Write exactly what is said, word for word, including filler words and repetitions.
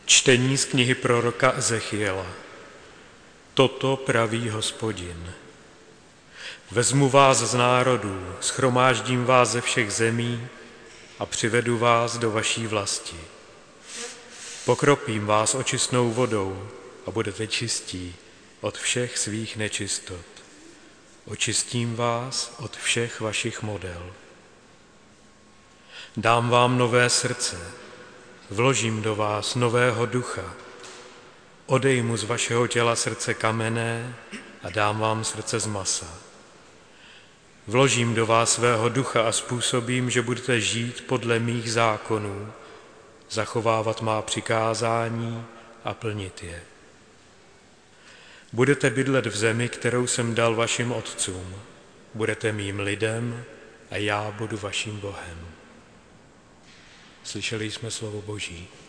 Čtení z knihy proroka Ezechiela. Toto praví Hospodin. Vezmu vás z národů, shromáždím vás ze všech zemí a přivedu vás do vaší vlasti. Pokropím vás očistnou vodou a budete čistí od všech svých nečistot. Očistím vás od všech vašich model. Dám vám nové srdce, vložím do vás nového ducha. Odejmu z vašeho těla srdce kamenné a dám vám srdce z masa. Vložím do vás svého ducha a způsobím, že budete žít podle mých zákonů, zachovávat má přikázání a plnit je. Budete bydlet v zemi, kterou jsem dal vašim otcům. Budete mým lidem a já budu vaším Bohem. Slyšeli jsme slovo Boží.